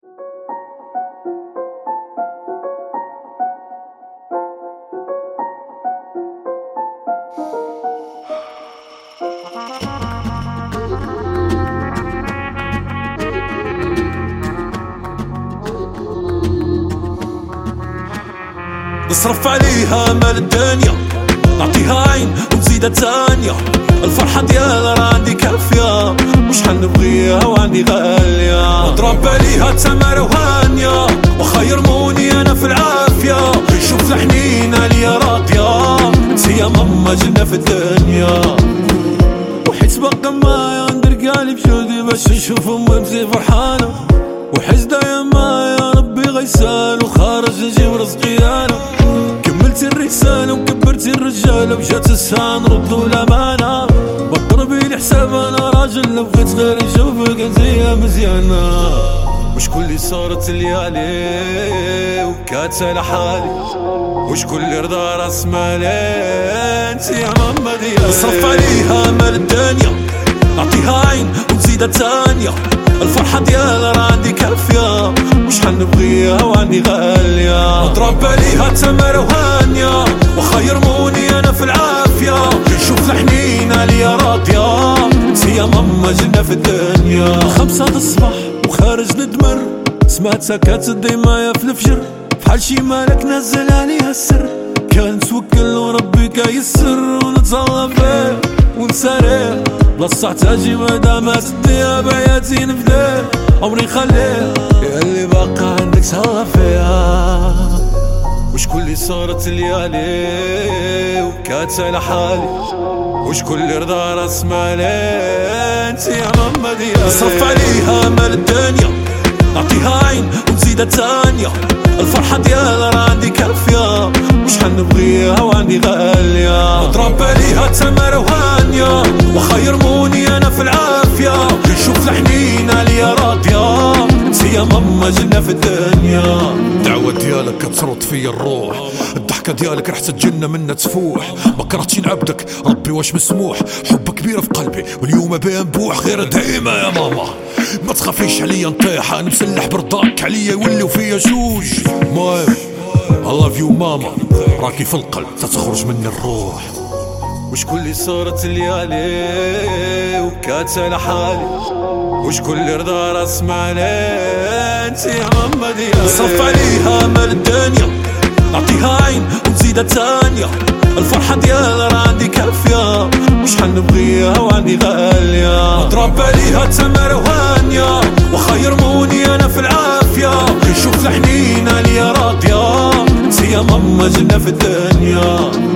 نصرف عليها مال الدنيا، نعطيها عين ونزيدها تانية. الفرحة ديالها راه عندي كافية، وش حنبغيها وعندي غالية. نضرب عليها تمارة وهانية، واخا يرموني انا في العافية. شوف الحنينة ليا راضية، انت يا ماما جنة في الدنيا. وحيت باقا معايا ندير قالي بجودي باش نشوف امي مزي فرحانة. وحيت دايما معايا ربي غيسال، وخارج نجيب رزقي انا. كملتي الرسالة وكبرتي الرجالة، وجات الساعة نردو الأمانة. بضربي لي حساب أنا راجل، لو بغيت غير نشوفك انتيا مزيانة. وشكون اللي صارت ليالي وكات على حالي، وشكون اللي رضا راس مالي انت يا ماما ديالي. نصرف عليها مال الدنيا، نعطيها عين ونزيدها تانية. الفرحة ديالها راه عندي كافية، وش حنبغيها وعندي غالية. نضرب عليها تمارة وهانية، واخا يرموني انا في العافية. شوف الحنينة ليا راضية، انت يا ماما جنة في الدنيا. 5 د الصباح وخارج ندمر، سمعتها كتدي معايا في الفجر. بحال شي مالك نزل عليها السر، كنتوكل وربي كيسر. ونتهلا فيه ونساريه بلا صحتها جي مادام تديها بحياتي نفديه. عمري خليه يا اللي باقا عندك تهلا فيها. وشكون اللي صارت ليالي وكات على حالي، وشكون اللي رضا راس مالي انت يا ماما ديالي. نصرف عليها مال الدنيا، نعطيها عين ونزيدها تانية. الفرحة ديالها راه عندي كافية، وش حنبغيها وعندي غالية. نضرب عليها تمارة وهانية، واخا يرموني انا في العافية. شوف الحنينة ليا راضية، انت يا ماما جنة في الدنيا. الدعوة ديالك كترد فيا الروح، الضحكة ديالك ريحة الجنة منا تفوح. ما كرهتش نعبدك ربي واش مسموح، حب كبيرة في قلبي واليوم بين بوح. غير ديما يا ماما ما تخافيش عليا نطيح، انا مسلح برضاك عليا يوليو فيا جوج. المهم I love you ماما، راكي في القلب تتخرج مني الروح. وشكون اللي صارت ليالي وكات على حالي، وشكون اللي رضا راس مالي انت يا ماما ديالي. نصرف عليها مال الدنيا، نعطيها عين ونزيدها تانية. الفرحة ديالها راه عندي كافية، وش حنبغيها وعندي غالية. نضرب عليها تمارة وهانية، واخا يرموني انا في العافية. شوف الحنينة ليا راضية، انت يا ماما جنة في الدنيا.